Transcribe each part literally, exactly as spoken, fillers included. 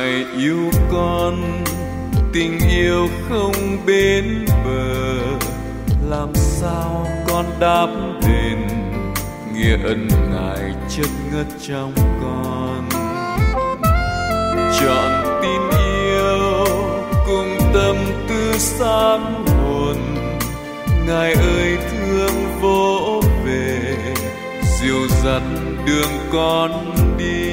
Ngài yêu con, tình yêu không bến bờ, làm sao con đáp đền nghĩa ân Ngài chất ngất trong con. Chọn tin yêu cùng tâm tư sáng hồn, Ngài ơi thương vỗ về, dìu dắt đường con đi.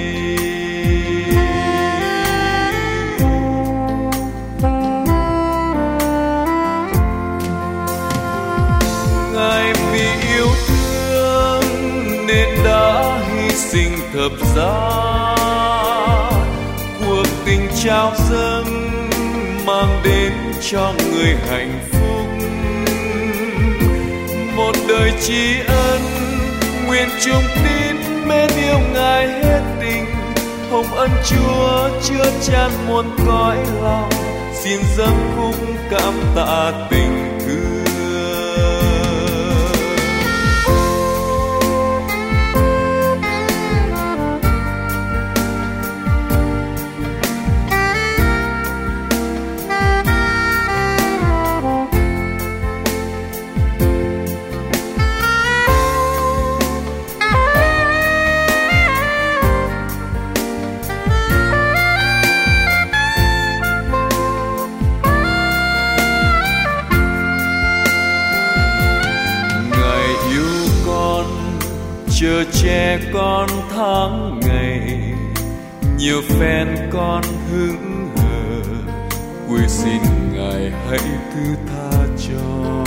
Ngài vì yêu thương nên đã hy sinh thập giá, cuộc tình trao dâng mang đến cho người hạnh phúc. Một đời tri ân nguyện chung tín mến yêu Ngài hết tình, hồng ân Chúa chứa chan muôn cõi lòng, xin dâng khúc cảm tạ tình thương. Chờ che con tháng ngày, nhiều phen con hững hờ, quy xin Ngài hãy thứ tha cho.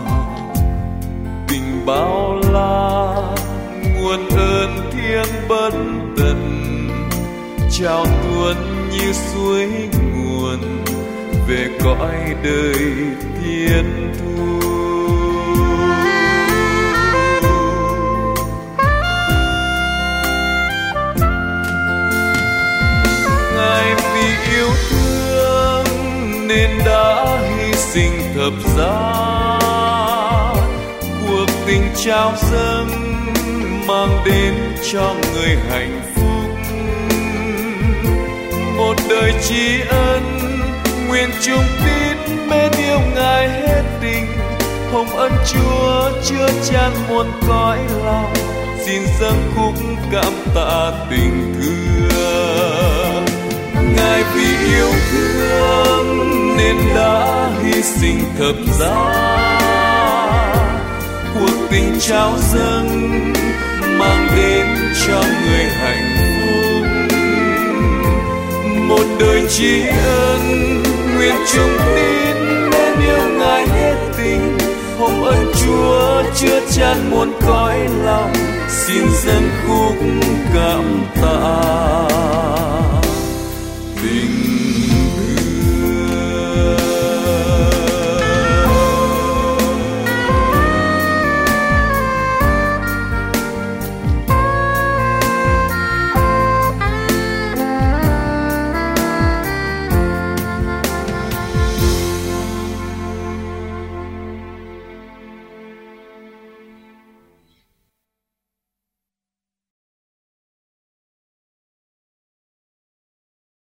Tình bao la nguồn ơn thiêng bất tận, trao tuôn như suối nguồn về cõi đời thiên thu. Yêu thương nên đã hy sinh thập giá, cuộc tình trao dâng mang đến cho người hạnh phúc. Một đời tri ân nguyện chung tín mến yêu Ngài hết tình, hồng ân Chúa chứa chan muôn cõi lòng, xin dâng khúc cảm tạ tình thương. Ngài vì yêu thương nên đã hy sinh thập giá, cuộc tình trao dâng mang đến cho người hạnh phúc. Một đời tri ân nguyện chung tín mến yêu Ngài hết tình, hồng ân Chúa chứa chan muôn cõi lòng, xin dâng khúc cảm tạ.